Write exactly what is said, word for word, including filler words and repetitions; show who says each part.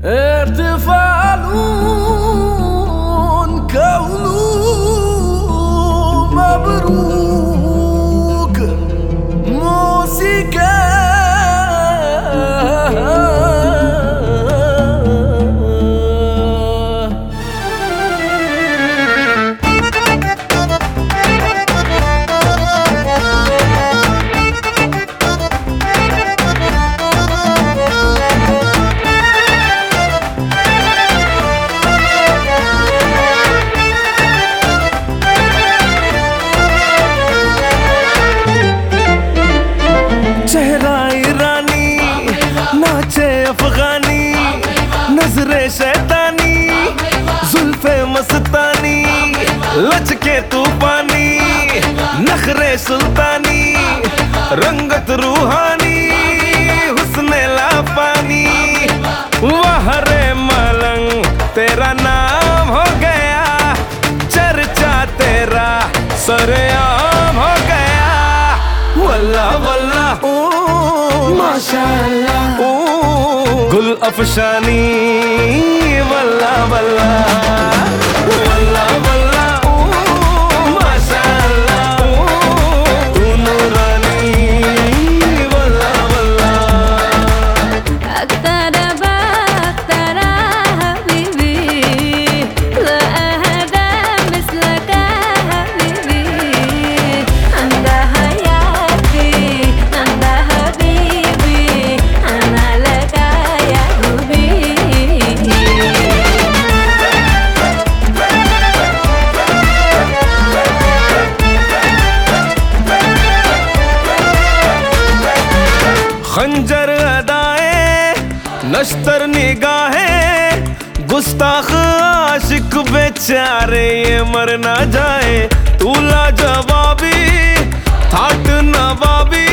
Speaker 1: احتفال كون مبروك موسيقى चेहरा ईरानी नाचे अफगानी नजरे शैतानी जुल्फे मस्तानी लचके तूफानी नखरे सुल्तानी रंगत रूहानी हुस्ने लापानी वाह रे मलंग तेरा नाम हो गया चर्चा तेरा सरेआम हो गया वल्ला वल्ला माशाअल्लाह गुल अफशानी वल्ला वल्ला वल्ला वल्ला माशाअल्लाह तू नूरानी वल्ला वल्ला
Speaker 2: اقترب اقترب حبيبي لا أحد مثلك حبيبي أنت حياتي أنت حبيبي أنا لك يا حبيبي
Speaker 1: खंजर अदाएं नश्तर निगाहें गुस्ताख आशिक बेचारे ये मर ना जाए तू लाजवाबी थाट नवाबी